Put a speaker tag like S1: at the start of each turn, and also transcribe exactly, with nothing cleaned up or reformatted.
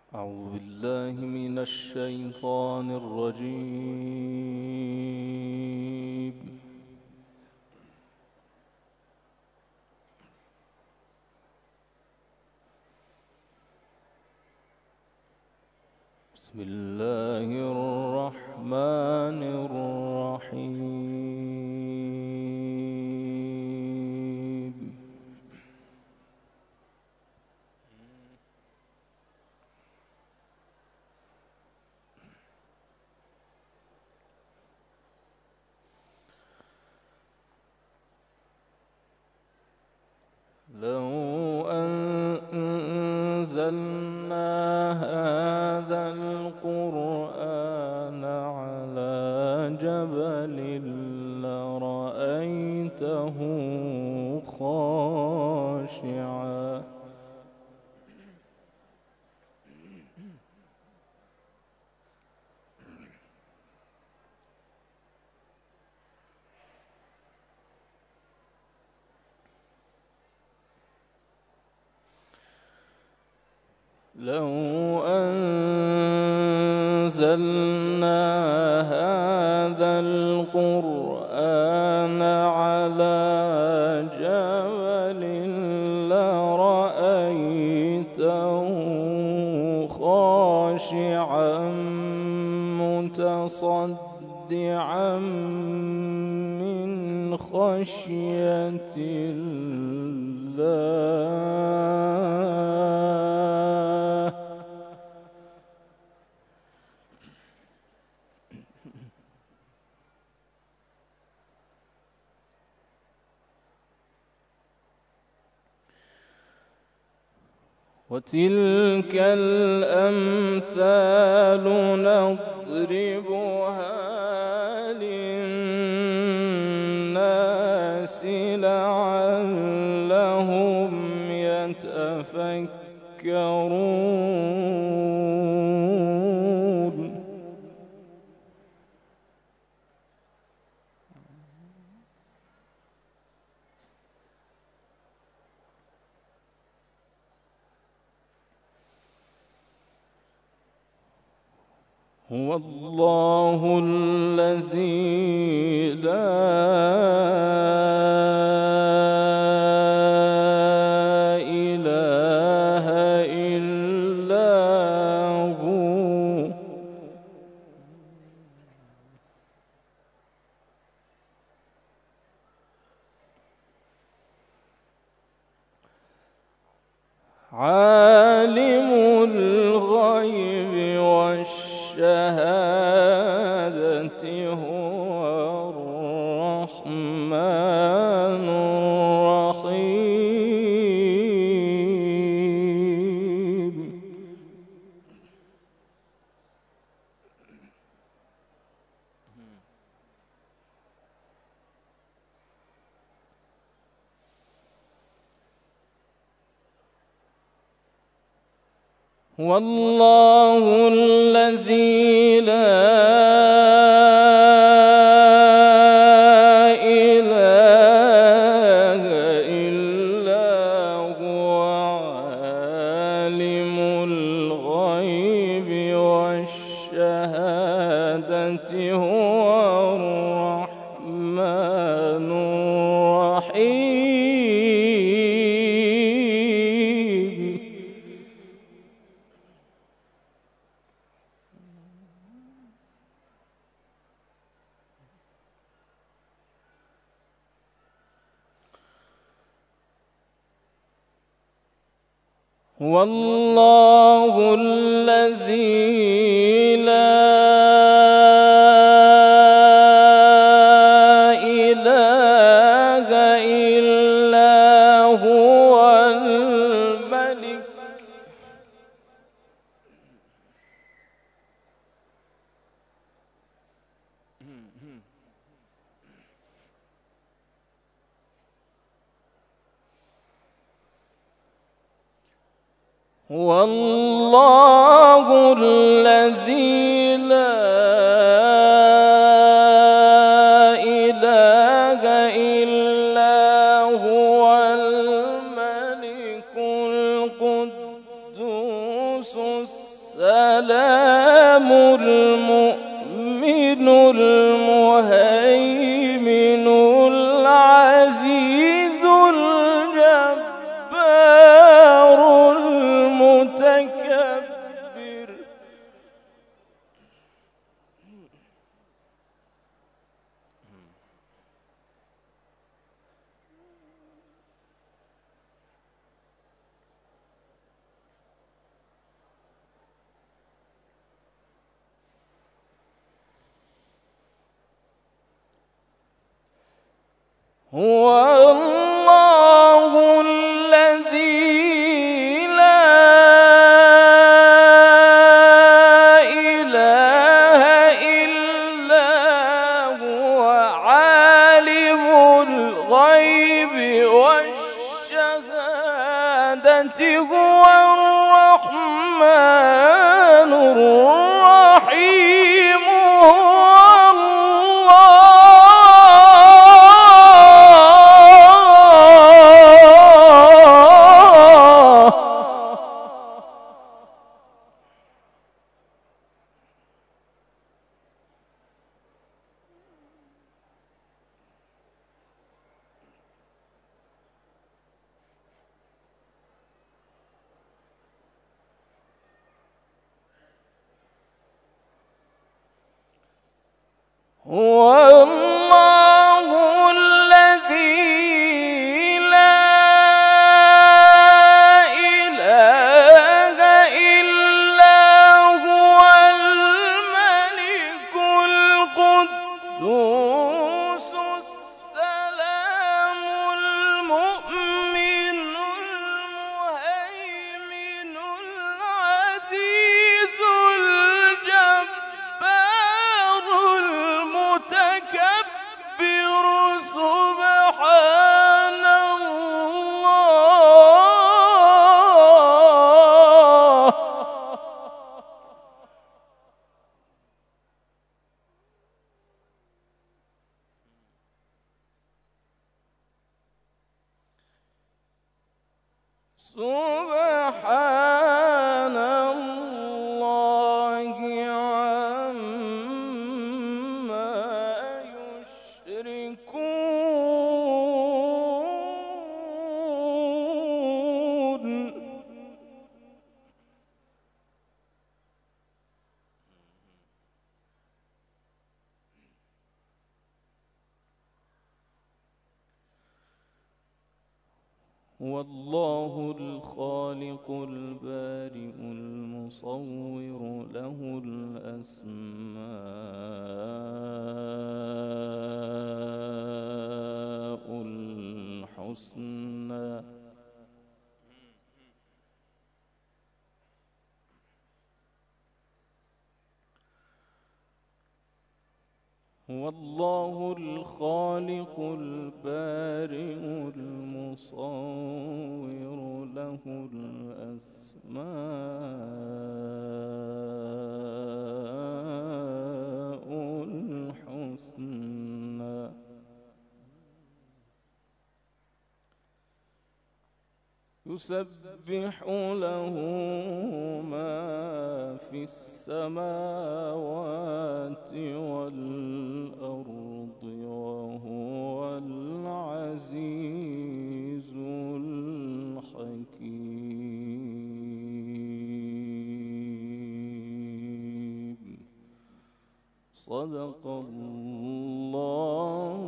S1: أعوذ بالله من الشيطان الرجيم. بسم الله الرحمن الرحيم. لو أنزلنا هذا القرآن على جبل لرأيته خاشعا لو أنزلنا هذا القرآن على جبل لرأيته خاشعا متصدعا من خشية الله. وتلك الأمثال نضربها للناس لعلهم يتفكرون. هو الله الذي لا إله إلا هو. عالم الغيب والشهادة هو الرحمن الرحيم. هو الله الذي لا إله إلا هو عالم الغيب والشهادة هو الرحمن الرحيم. هو الله الذي لا إله إلا هو الملك هو الله الذي لا إله إلا هو الملك القدوس السلام السلام المؤمن المهيمن العزيز الجبار المتكبر. هو الله الذي لا إله إلا هو عالم الغيب والشهادة هو الرحمن الرحيم. هو الله الذي لا إله إلا هو الملك القدوس السلام المؤمن المهيمن العزيز الجبار المتكبر سبحان الله. سبحان الله عما يشركون. هو الله الخالق البارئ المصور له الأسماء الحسنى. هو الله الخالق البارئ المصور له الأسماء الحسنى. يسبح له ما في السماوات والأرض وهو العزيز الحكيم. صدق الله